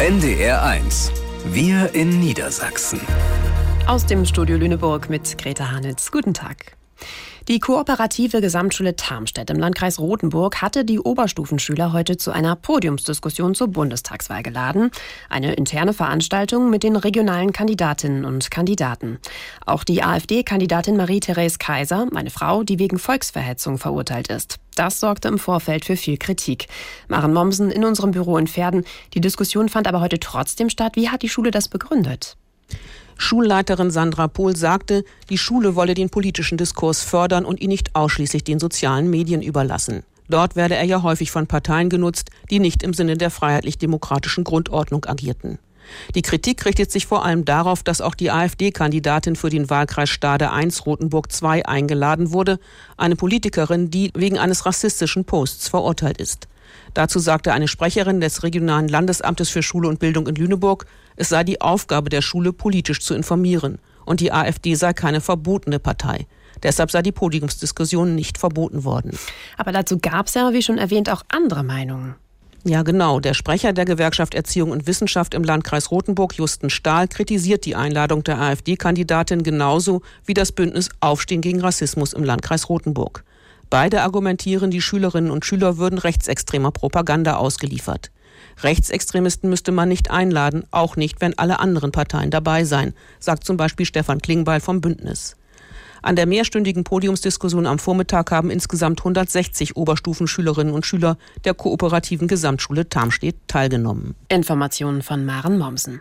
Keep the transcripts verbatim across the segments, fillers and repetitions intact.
N D R eins. Wir in Niedersachsen. Aus dem Studio Lüneburg mit Greta Hanitz. Guten Tag. Die kooperative Gesamtschule Tarmstedt im Landkreis Rothenburg hatte die Oberstufenschüler heute zu einer Podiumsdiskussion zur Bundestagswahl geladen. Eine interne Veranstaltung mit den regionalen Kandidatinnen und Kandidaten. Auch die AfD-Kandidatin Marie-Therese Kaiser, eine Frau, die wegen Volksverhetzung verurteilt ist. Das sorgte im Vorfeld für viel Kritik. Maren Mommsen in unserem Büro in Verden. Die Diskussion fand aber heute trotzdem statt. Wie hat die Schule das begründet? Schulleiterin Sandra Pohl sagte, die Schule wolle den politischen Diskurs fördern und ihn nicht ausschließlich den sozialen Medien überlassen. Dort werde er ja häufig von Parteien genutzt, die nicht im Sinne der freiheitlich-demokratischen Grundordnung agierten. Die Kritik richtet sich vor allem darauf, dass auch die AfD-Kandidatin für den Wahlkreis Stade eins Rothenburg zwei eingeladen wurde, eine Politikerin, die wegen eines rassistischen Posts verurteilt ist. Dazu sagte eine Sprecherin des regionalen Landesamtes für Schule und Bildung in Lüneburg, es sei die Aufgabe der Schule, politisch zu informieren. Und die AfD sei keine verbotene Partei. Deshalb sei die Podiumsdiskussion nicht verboten worden. Aber dazu gab es ja, wie schon erwähnt, auch andere Meinungen. Ja, genau. Der Sprecher der Gewerkschaft Erziehung und Wissenschaft im Landkreis Rothenburg, Justen Stahl, kritisiert die Einladung der AfD-Kandidatin genauso wie das Bündnis Aufstehen gegen Rassismus im Landkreis Rothenburg. Beide argumentieren, die Schülerinnen und Schüler würden rechtsextremer Propaganda ausgeliefert. Rechtsextremisten müsste man nicht einladen, auch nicht, wenn alle anderen Parteien dabei seien, sagt zum Beispiel Stefan Klingbeil vom Bündnis. An der mehrstündigen Podiumsdiskussion am Vormittag haben insgesamt hundertsechzig Oberstufenschülerinnen und Schüler der kooperativen Gesamtschule Tarmstedt teilgenommen. Informationen von Maren Mommsen.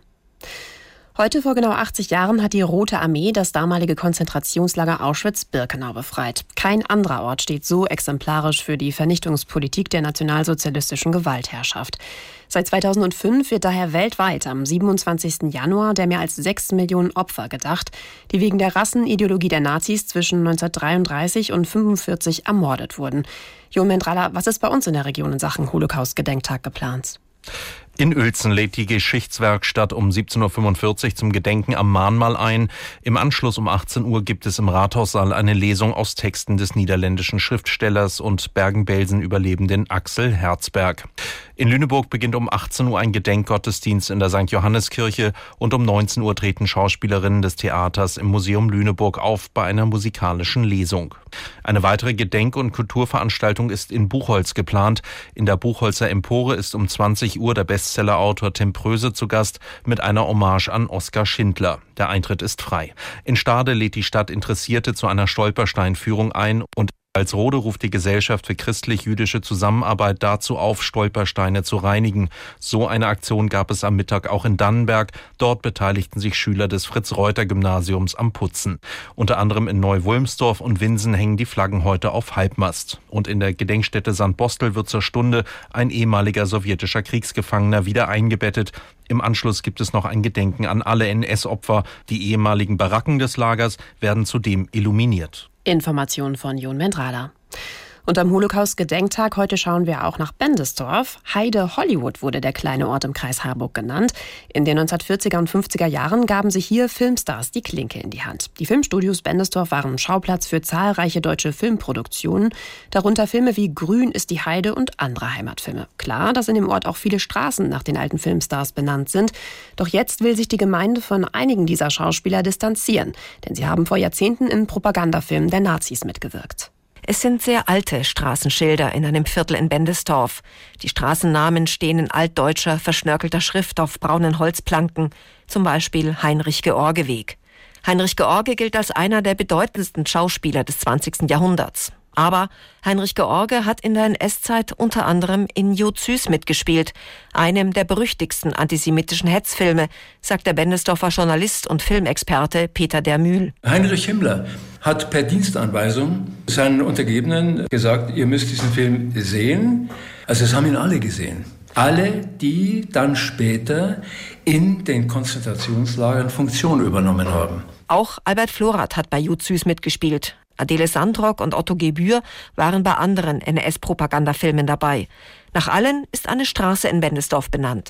Heute vor genau achtzig Jahren hat die Rote Armee das damalige Konzentrationslager Auschwitz-Birkenau befreit. Kein anderer Ort steht so exemplarisch für die Vernichtungspolitik der nationalsozialistischen Gewaltherrschaft. Seit zweitausendfünf wird daher weltweit am siebenundzwanzigsten Januar der mehr als sechs Millionen Opfer gedacht, die wegen der Rassenideologie der Nazis zwischen neunzehnhundertdreiunddreißig und fünfundvierzig ermordet wurden. Jon Mendrala, was ist bei uns in der Region in Sachen Holocaust-Gedenktag geplant? In Uelzen lädt die Geschichtswerkstatt um siebzehn Uhr fünfundvierzig zum Gedenken am Mahnmal ein. Im Anschluss um achtzehn Uhr gibt es im Rathaussaal eine Lesung aus Texten des niederländischen Schriftstellers und Bergen-Belsen-Überlebenden Axel Herzberg. In Lüneburg beginnt um achtzehn Uhr ein Gedenkgottesdienst in der Sankt Johanneskirche und um neunzehn Uhr treten Schauspielerinnen des Theaters im Museum Lüneburg auf bei einer musikalischen Lesung. Eine weitere Gedenk- und Kulturveranstaltung ist in Buchholz geplant. In der Buchholzer Empore ist um zwanzig Uhr der Bestsellerautor Tim Pröse zu Gast mit einer Hommage an Oskar Schindler. Der Eintritt ist frei. In Stade lädt die Stadt Interessierte zu einer Stolpersteinführung ein und Walsrode ruft die Gesellschaft für christlich-jüdische Zusammenarbeit dazu auf, Stolpersteine zu reinigen. So eine Aktion gab es am Mittag auch in Dannenberg. Dort beteiligten sich Schüler des Fritz-Reuter-Gymnasiums am Putzen. Unter anderem in Neu-Wulmsdorf und Winsen hängen die Flaggen heute auf Halbmast. Und in der Gedenkstätte Sankt Bostel wird zur Stunde ein ehemaliger sowjetischer Kriegsgefangener wieder eingebettet. Im Anschluss gibt es noch ein Gedenken an alle N S-Opfer. Die ehemaligen Baracken des Lagers werden zudem illuminiert. Informationen von Jon Mendrala. Und am Holocaust-Gedenktag heute schauen wir auch nach Bendesdorf. Heide Hollywood wurde der kleine Ort im Kreis Harburg genannt. In den neunzehnhundertvierziger und fünfziger Jahren gaben sich hier Filmstars die Klinke in die Hand. Die Filmstudios Bendesdorf waren Schauplatz für zahlreiche deutsche Filmproduktionen, darunter Filme wie Grün ist die Heide und andere Heimatfilme. Klar, dass in dem Ort auch viele Straßen nach den alten Filmstars benannt sind. Doch jetzt will sich die Gemeinde von einigen dieser Schauspieler distanzieren, denn sie haben vor Jahrzehnten in Propagandafilmen der Nazis mitgewirkt. Es sind sehr alte Straßenschilder in einem Viertel in Bendesdorf. Die Straßennamen stehen in altdeutscher, verschnörkelter Schrift auf braunen Holzplanken, zum Beispiel Heinrich-George-Weg. Heinrich-George gilt als einer der bedeutendsten Schauspieler des zwanzigsten Jahrhunderts. Aber Heinrich George hat in der N S-Zeit unter anderem in Jud Süß mitgespielt, einem der berüchtigsten antisemitischen Hetzfilme, sagt der Bendesdorfer Journalist und Filmexperte Peter Dermühl. Heinrich Himmler hat per Dienstanweisung seinen Untergebenen gesagt, ihr müsst diesen Film sehen. Also es haben ihn alle gesehen. Alle, die dann später in den Konzentrationslagern Funktion übernommen haben. Auch Albert Florath hat bei Jud Süß mitgespielt. Adele Sandrock und Otto Gebühr waren bei anderen N S-Propagandafilmen dabei. Nach allen ist eine Straße in Bendesdorf benannt.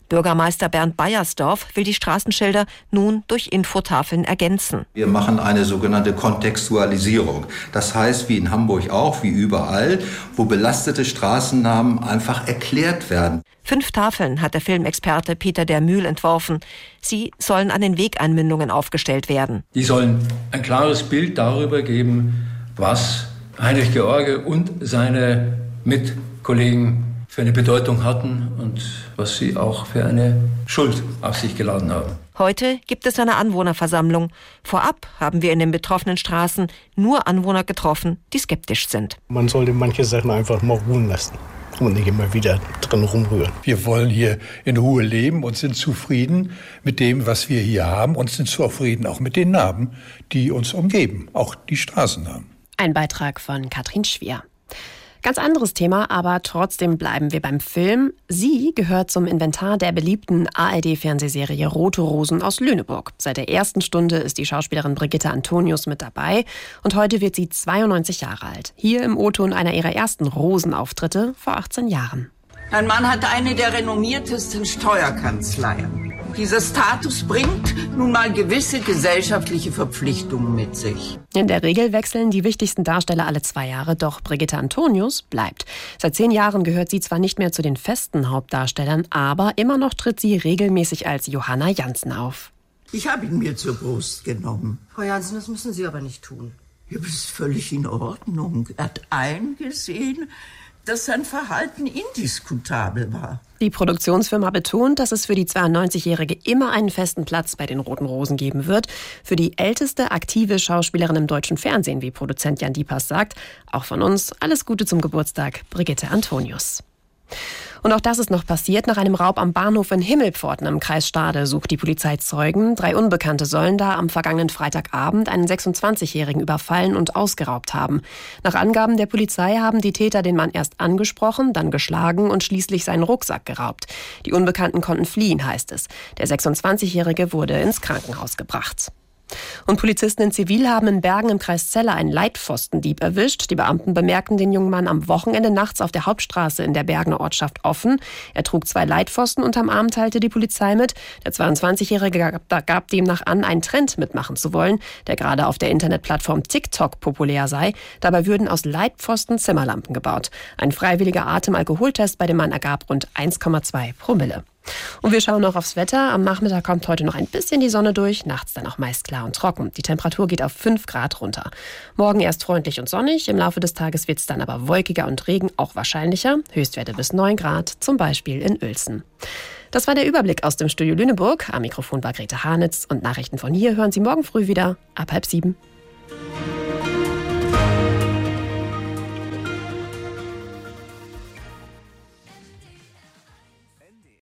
Bürgermeister Bernd Beiersdorf will die Straßenschilder nun durch Infotafeln ergänzen. Wir machen eine sogenannte Kontextualisierung. Das heißt, wie in Hamburg auch, wie überall, wo belastete Straßennamen einfach erklärt werden. Fünf Tafeln hat der Filmexperte Peter der Mühl entworfen. Sie sollen an den Wegeinmündungen aufgestellt werden. Die sollen ein klares Bild darüber geben, was Heinrich George und seine Mitkollegen für eine Bedeutung hatten und was sie auch für eine Schuld auf sich geladen haben. Heute gibt es eine Anwohnerversammlung. Vorab haben wir in den betroffenen Straßen nur Anwohner getroffen, die skeptisch sind. Man sollte manche Sachen einfach mal ruhen lassen und nicht immer wieder drin rumrühren. Wir wollen hier in Ruhe leben und sind zufrieden mit dem, was wir hier haben und sind zufrieden auch mit den Namen, die uns umgeben, auch die Straßennamen. Ein Beitrag von Katrin Schwier. Ganz anderes Thema, aber trotzdem bleiben wir beim Film. Sie gehört zum Inventar der beliebten A R D-Fernsehserie Rote Rosen aus Lüneburg. Seit der ersten Stunde ist die Schauspielerin Brigitte Antonius mit dabei und heute wird sie zweiundneunzig Jahre alt. Hier im O-Ton einer ihrer ersten Rosenauftritte vor achtzehn Jahren. Mein Mann hat eine der renommiertesten Steuerkanzleien. Dieser Status bringt nun mal gewisse gesellschaftliche Verpflichtungen mit sich. In der Regel wechseln die wichtigsten Darsteller alle zwei Jahre, doch Brigitte Antonius bleibt. Seit zehn Jahren gehört sie zwar nicht mehr zu den festen Hauptdarstellern, aber immer noch tritt sie regelmäßig als Johanna Jansen auf. Ich habe ihn mir zur Brust genommen. Frau Jansen, das müssen Sie aber nicht tun. Ja, das ist völlig in Ordnung. Er hat eingesehen, dass sein Verhalten indiskutabel war. Die Produktionsfirma betont, dass es für die zweiundneunzigjährige immer einen festen Platz bei den Roten Rosen geben wird. Für die älteste aktive Schauspielerin im deutschen Fernsehen, wie Produzent Jan Diepas sagt. Auch von uns alles Gute zum Geburtstag, Brigitte Antonius. Und auch das ist noch passiert. Nach einem Raub am Bahnhof in Himmelpforten im Kreis Stade sucht die Polizei Zeugen. Drei Unbekannte sollen da am vergangenen Freitagabend einen sechsundzwanzigjährigen überfallen und ausgeraubt haben. Nach Angaben der Polizei haben die Täter den Mann erst angesprochen, dann geschlagen und schließlich seinen Rucksack geraubt. Die Unbekannten konnten fliehen, heißt es. Der sechsundzwanzigjährige wurde ins Krankenhaus gebracht. Und Polizisten in Zivil haben in Bergen im Kreis Celle einen Leitpfostendieb erwischt. Die Beamten bemerkten den jungen Mann am Wochenende nachts auf der Hauptstraße in der Bergener Ortschaft Offen. Er trug zwei Leitpfosten unterm Arm, teilte die Polizei mit. Der zweiundzwanzigjährige gab, gab demnach an, einen Trend mitmachen zu wollen, der gerade auf der Internetplattform TikTok populär sei. Dabei würden aus Leitpfosten Zimmerlampen gebaut. Ein freiwilliger Atemalkoholtest bei dem Mann ergab rund eins Komma zwei Promille. Und wir schauen noch aufs Wetter. Am Nachmittag kommt heute noch ein bisschen die Sonne durch, nachts dann auch meist klar und trocken. Die Temperatur geht auf fünf Grad runter. Morgen erst freundlich und sonnig, im Laufe des Tages wird es dann aber wolkiger und Regen auch wahrscheinlicher. Höchstwerte bis neun Grad, zum Beispiel in Uelzen. Das war der Überblick aus dem Studio Lüneburg. Am Mikrofon war Grete Hanitz und Nachrichten von hier hören Sie morgen früh wieder ab halb sieben.